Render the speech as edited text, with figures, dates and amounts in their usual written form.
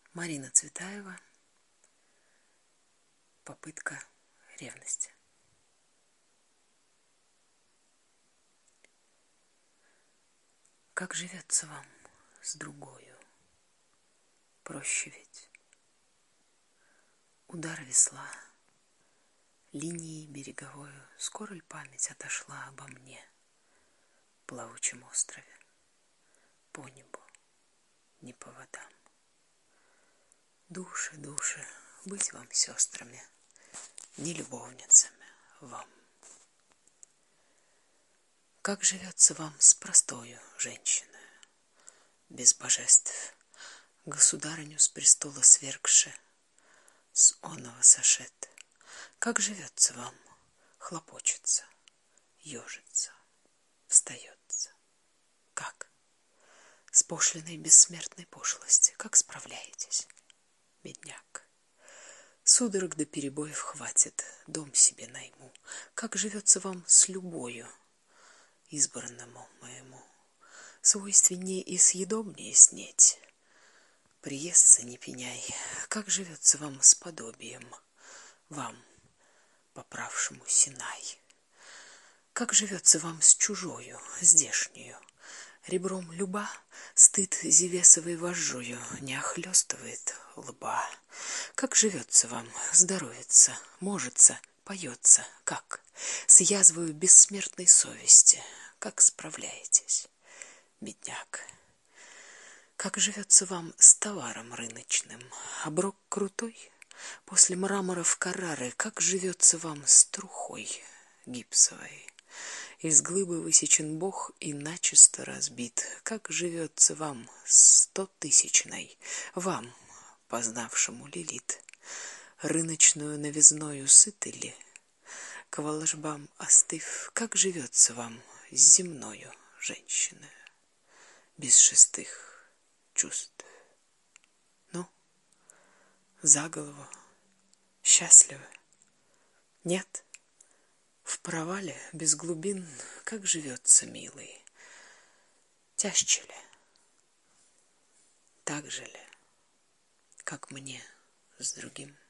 Марина Цветаева. Попытка ревности. Как живется вам с другою? Проще ведь. Удар весла, линией береговою, скоро ль память отошла обо мне, плавучем острове, по небу, не по водам. Души, души, быть вам сестрами, не любовницами вам. Как живется вам с простою женщиной, без божеств, государыню с престола свергши, с оного сошед? Как живется вам, хлопочется, ежится, встается? Как? С пошлиной бессмертной пошлости как справляетесь, бедняк? Судорог до перебоев хватит, дом себе найму. Как живется вам с любою, избранному моему? Свойственнее и съедобнее снеть. Приестся не пеняй. Как живется вам с подобием, вам, поправшему Синай? Как живется вам с чужою, здешнюю? Ребром люба, стыд зевесовой вожжою не охлёстывает лба. Как живется вам, здоровится, можется, поется? Как? С язвою бессмертной совести как справляетесь, бедняк? Как живется вам с товаром рыночным? Оброк крутой? После мраморов Каррары как живется вам с трухой гипсовой? Из глыбы высечен Бог и начисто разбит. Как живется вам с 100-тысячной, вам, познавшему Лилит? Рыночную новизною сыты ли? К волжбам остыв, как живется вам с земною женщиной, без шестых чувств? Ну, за голову счастливы? Нет? В провале без глубин как живется, милый? Тяжче ли? Так же ли, как мне с другим?